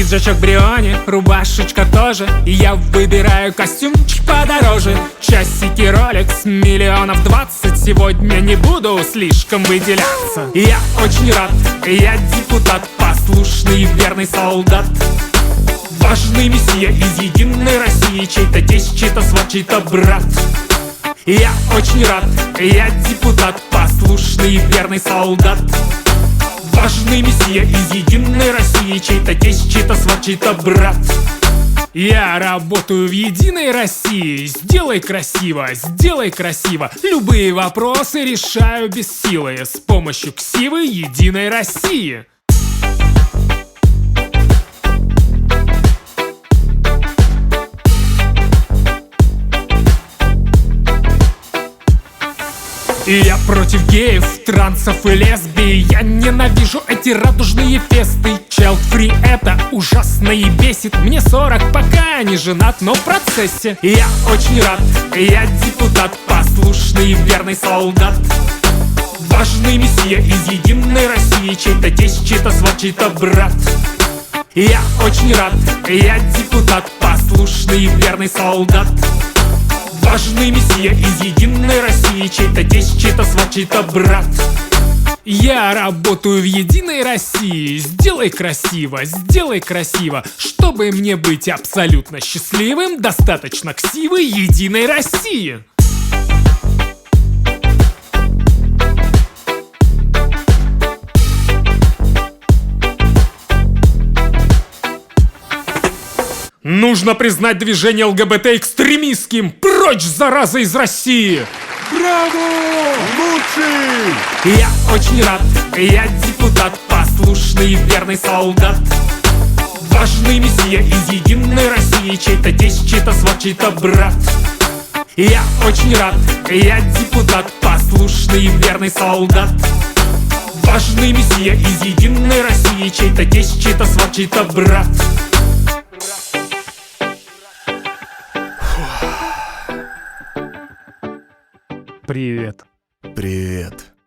Пиджачок Бриони, рубашечка тоже. И я выбираю костюмчик подороже. Часики Rolex, миллионов 20. Сегодня не буду слишком выделяться. Я очень рад, я депутат, послушный и верный солдат. Важный мессия из единой России. Чей-то тесть, чей-то сват, чей-то брат. Я очень рад, я депутат, послушный и верный солдат. Важный мессия из единой России. Чей-то тесть, чей-то сват, чей-то брат. Я работаю в Единой России. Сделай красиво, сделай красиво. Любые вопросы решаю без силы с помощью ксивы Единой России. И я против геев, трансов и лесбий. Я ненавижу эти радужные фесты. Child-free это ужасно и бесит. Мне 40, пока не женат, но в процессе. И я очень рад, я депутат, послушный и верный солдат. Важный мессия из единой России. Чей-то тесть, чей-то сват, чей-то брат. И я очень рад, я депутат, послушный и верный солдат. Важный мессия из единой России. Чей-то тесть, чей-то сват, чей-то брат. Я работаю в Единой России. Сделай красиво, сделай красиво. Чтобы мне быть абсолютно счастливым, достаточно ксивы Единой России. Нужно признать движение ЛГБТ экстремистским. Прочь, зараза, из России! Браво! Лучший! Я очень рад, я депутат, послушный и верный солдат. Важный мессия из единой России. Чей-то тесть, чей-то сват, чей-то брат. Я очень рад, я депутат, послушный и верный солдат. Важный мессия из единой России. Чей-то тесть, чей-то сват, чей-то брат. Привет. Привет.